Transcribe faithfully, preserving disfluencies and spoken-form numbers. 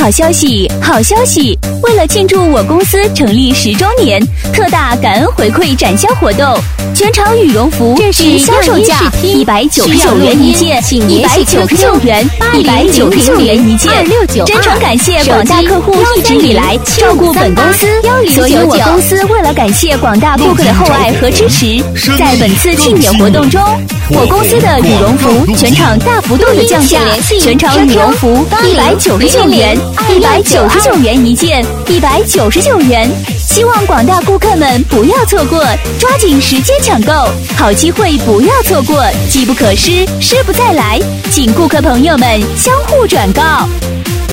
好消息，好消息！为了庆祝我公司成立十周年，特大感恩回馈展销活动，全场羽绒服是销售价一百九十九元一件，一百九十九元，一百九十九元一件。真诚感谢广大客户一直以来照顾本公司，所以我公司为了感谢广大顾客的厚爱和支持，在本次庆典活动中，我公司的羽绒服全场大幅度的降价，全场羽绒服一百九十九元，一百九十九元一件，一百九十九元。希望广大顾客们不要错过，抓紧时间抢购，好机会不要错过，机不可失，失不再来，请顾客朋友们相互转告。